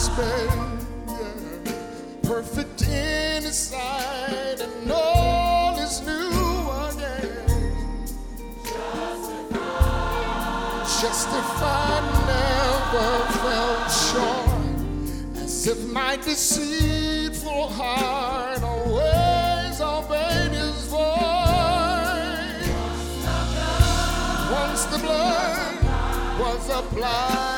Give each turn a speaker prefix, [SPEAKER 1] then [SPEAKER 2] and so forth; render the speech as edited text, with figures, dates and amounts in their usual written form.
[SPEAKER 1] babe, yeah. Perfect in His sight, and all is new again. Justified, never felt sure, as if my deceitful heart always obeyed His voice. Once the blood was applied.